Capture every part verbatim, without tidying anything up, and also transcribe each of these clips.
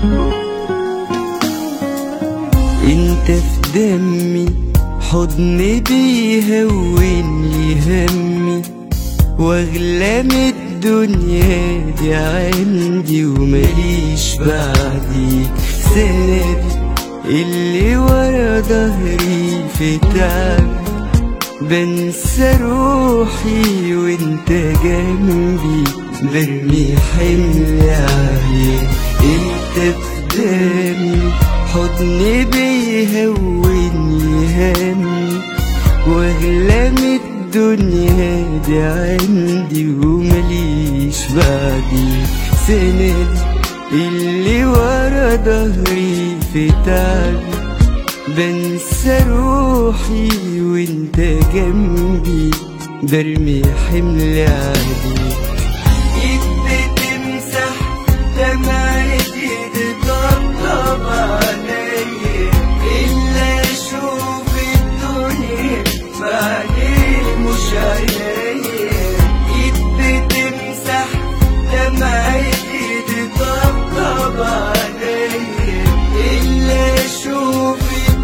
انت في دمي، حضن بيهوني همي، واغلى من الدنيا دي عندي، ومليش بعديك سندي اللي ورا ظهري في تعب. بنسى روحي وانت جنبي، برمي حمل عليك. انت في دمي، حضن بيهوني همي، واغلى من الدنيا دي عندي، ومليش بعديك سندي اللي ورا ظهري في تعبي. بنسى روحي وانت جنبي، برمي حمل عليك. ايدي تمسح دمعتي، تطبطب عليا، الا اشوف الدنيا بعدين مش عليا. ايدي تمسح دمعتي، تطبطب عليا، الا اشوف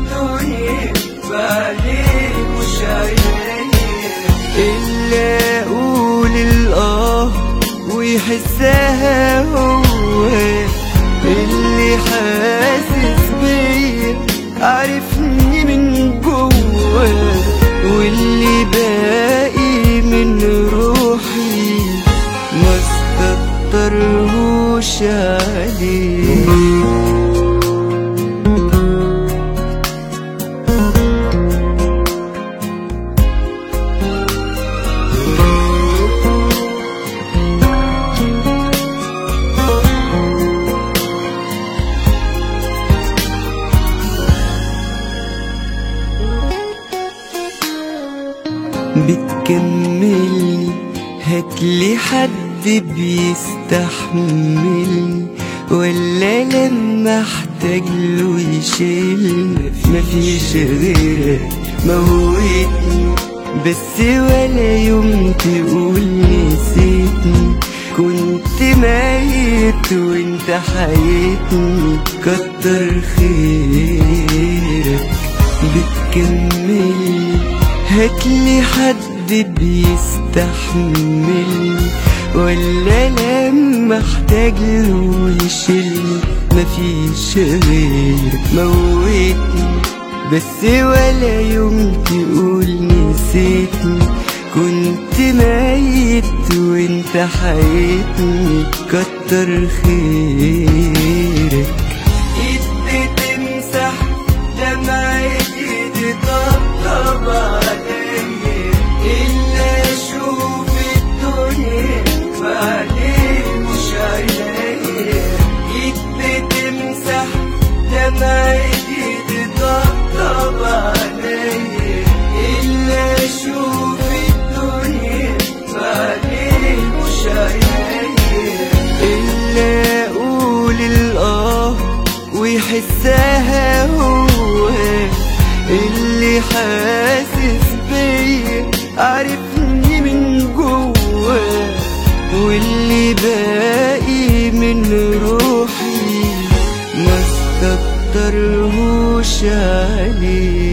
بعدين مش عينيا. إلا أقول الآه ويحسها هو اللي حاسس بيا، عارفني من جوا، واللي باقي من روحي ما استكترهوش عليه. بتكملني، هاتلي حد بيستحملني، ولا لما احتاج له يشيلني. مفيش غيرك موتني، بس ولا يوم تقول نسيتني. كنت ميت وانت حياتني، كتر خيرك. بتكملني، هاتلي حد بيستحملني، ولا لما احتاج له يشيلني. مفيش غيرك موتني، بس ولا يوم تقول نسيتني. كنت ميت وانت حياتني، كتر خيرك. ايدي تمسح دمعتي، تطبطب عليا، إلا أشوف الدنيا بعدين مش عليا. إيدي تمسح دمعتي، تطبطب عليا، إلا أشوف الدنيا بعدين مش عليا. إلا أقول الآه ويحسها هو اللي حاسس بيا، عارفني من جوا، واللي باقي من روحي ما استكترهوش عليه.